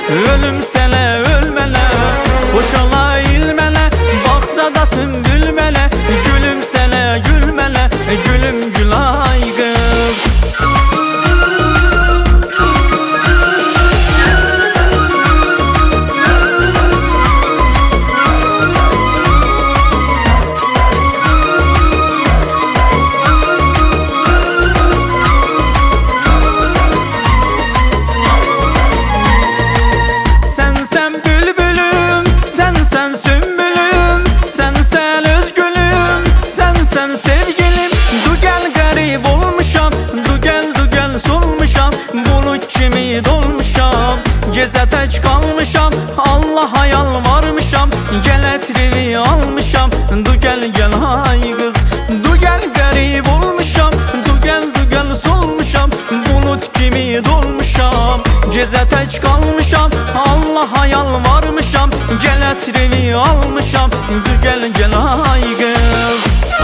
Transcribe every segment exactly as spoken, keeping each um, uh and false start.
ölüm sənə ölmələ, xoş ola ilmələ, baxsa da sümbülmələ, gülüm sənə gülmələ, gülüm gülay qız. Gecə tək qalmışam, Allaha yalvarmışam, gəl ətrini almışam, du gəl gəl ay qız. Du gəl qərib olmuşam, du gəl du gəl solmuşam, bulut kimi dolmuşam. Gecə tək qalmışam, Allaha yalvarmışam, gəl ətrini almışam, du gəl gəl ay qız.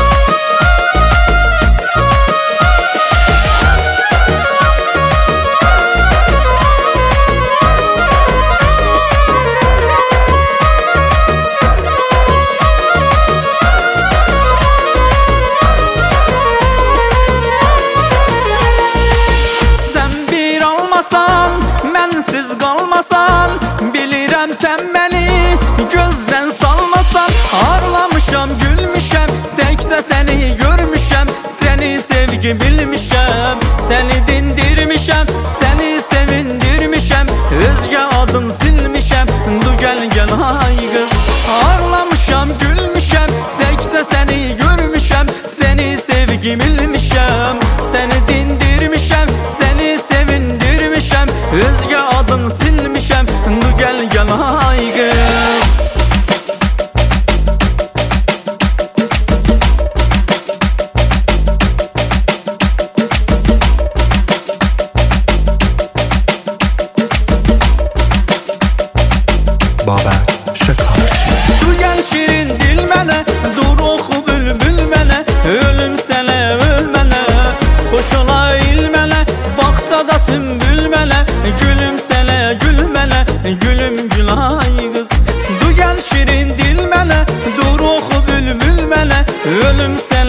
Mənsiz qalmasan, bilirəm sən məni gözdən salmasan. Ağlamışam, gülmüşəm, təkcə səni görmüşəm, səni sevgi bilmişəm, səni dindirmişəm, səni sevindirmişəm, özgə adın silmişəm, du gəl gəl ay qız. Ağlamışam, gülmüşəm, təkcə səni görmüşəm, səni sevgi bilmişəm, səni dindirmişəm, səni sevindirmişəm, özgə adın silmişəm, du gəl gəl ay qız. Babək Şəkarçı. Du gəl şirin dil mənə, dur oxu bülbül mənə, ölüm sənə ölmənə, xoş ola ilmənə, baxsa da sümbül mənə, gülüm sənə gülmənə, gülüm gülay qız. Du gəl şirin dil mənə, dur oxu bülbül mənə, ölüm sənə